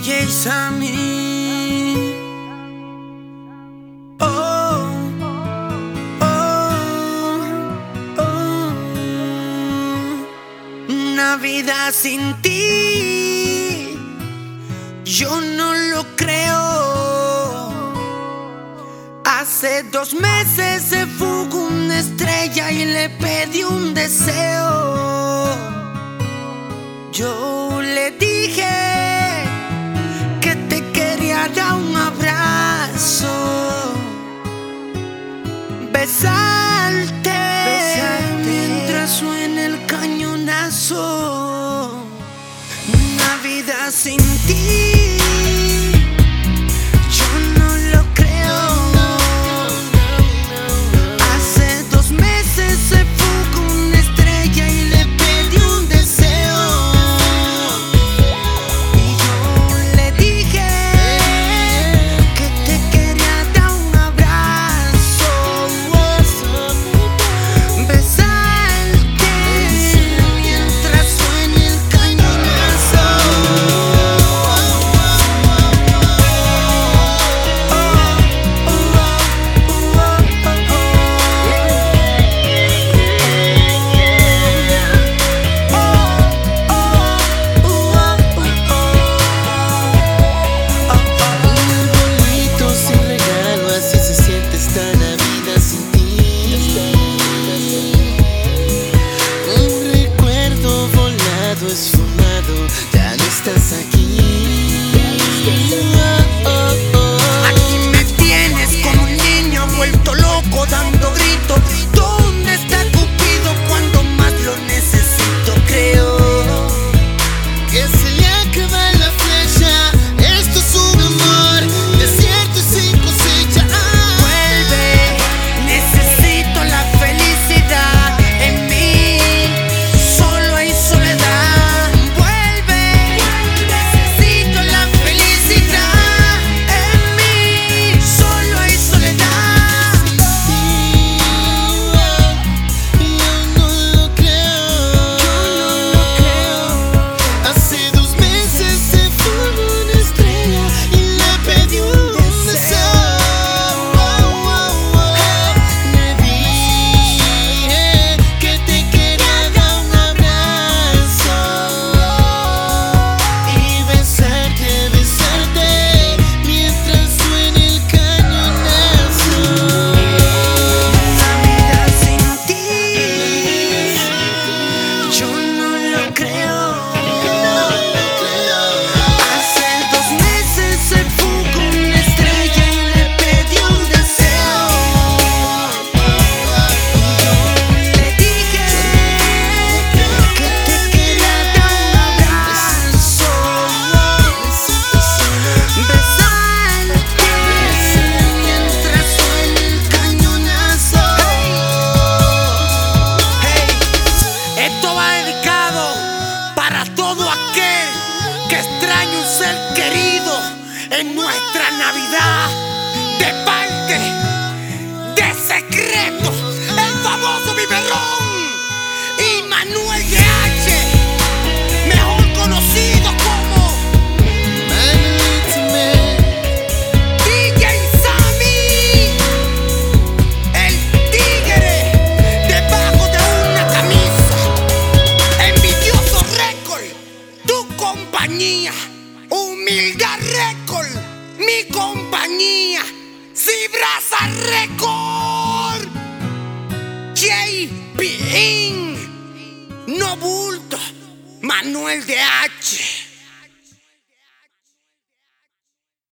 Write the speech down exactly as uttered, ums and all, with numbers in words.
J Sammy. Oh, oh, oh. Una vida sin ti, yo no lo creo. Hace dos meses se fugó una estrella y le pedí un deseo. Yo le dije que te quería dar un abrazo, besarte, besarte mientras suena el cañonazo. Una vida sin ti, esfumado, ya no estás aquí. Oh, oh, oh. Aquí me tienes como un niño vuelto loco dando gritos. ¿Dónde está Cupido cuando más lo necesito? Creo que se le acaba la flecha. Esto es un amor desierto y sin cosecha. Ah. Vuelve, necesito la felicidad en mí. Solo hay soledad. Ser querido en nuestra Navidad, de parte de Secreto, el famoso biberrón, y Manuel de H, mejor conocido como D J Sammy, el tigre debajo de una camisa. Envidioso Record, tu compañía. Humildad Record, mi compañía. Cibrasa Record, J P I N, no bulto, Manuel de H.